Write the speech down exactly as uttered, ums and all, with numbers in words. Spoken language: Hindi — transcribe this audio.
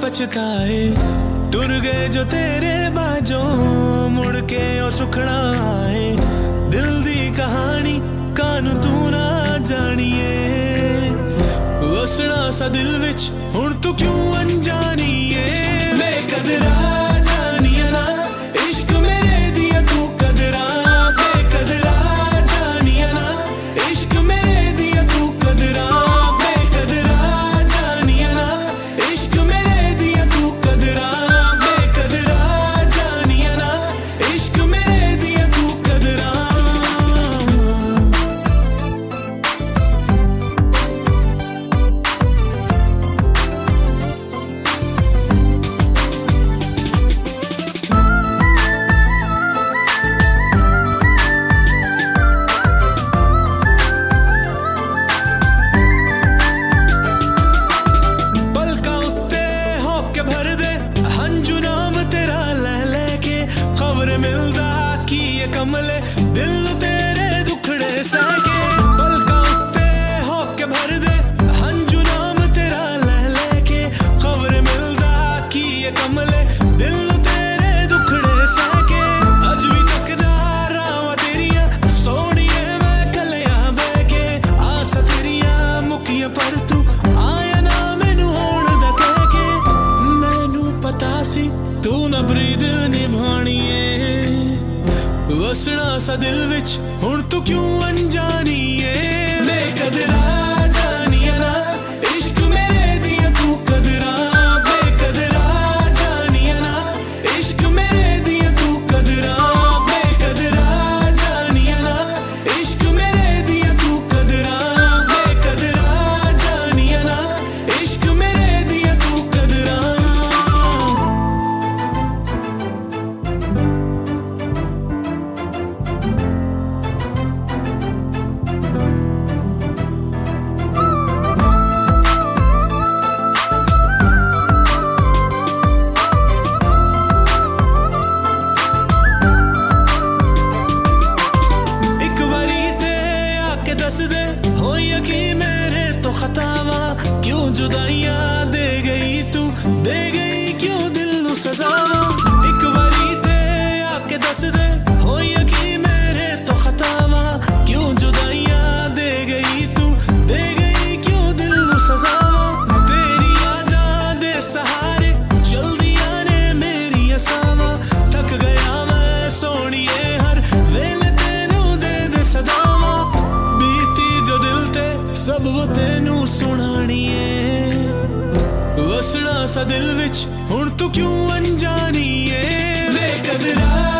पछताए टुर गए जो तेरे बाजों मुड़ के ओ सुखना आए दिल दी कहानी कानू तू ना जानिए वसना सा दिल विच हुण तू क्यों अनजानी है बेकदरा जानिए ना इश्क मेरे दिया तू कदरा बेकदरा जानिए ना इश्क मेरे दिया तू कदरा बेकदरा जानिए ना इश्क मेरे दिया तू कदरा बेकदरा जानिए ना इश्क मेरे दिया तू कदरा कमले दिल तेरे दुखड़े सके पलका उत्ते होके भर दे हंजू नाम तेरा लह लेके खबर मिलदा की ये कमले दिल तेरे दुखड़े सके अज भी तकदा रावा तेरिया सोनिए मैं कलिया बैके आस तेरिया मुकिया पर तू आया ना मैनू होण दा कहके मैनू पता सी तू ना ब्रीद निभानी वसना सा दिल विच हुण तू क्यों अनजानी है बेकदरा जानिए ना इश्क मेरे दिया तू कदरा बेकदरा जानिए ना इश्क मेरे दिया तू कदरा बेकदरा जानिए ना इश्क मेरे दिया तू कदरा बेकदरा जानिए ना इश्क मेरे दिया तू कदरा हो यकीन मेरे तो खतावा क्यों जुदाइयां दे गई तू दे गई क्यों दिल नू सजावा एक बारी ते आके दस दे हो यकीन मेरे तो खतावा क्यों जुदाइयां दे गई तू दे गई क्यों दिल नू सजावा तेरी यादां दे सहारे जल्दी आने मेरी असावा थक गया मैं सोनिए हर वेले तेनू दे दे सदावा सब वो तेनू सुनानी है वसना सा दिल विच हुण तू क्यों अनजानी है बेकदरा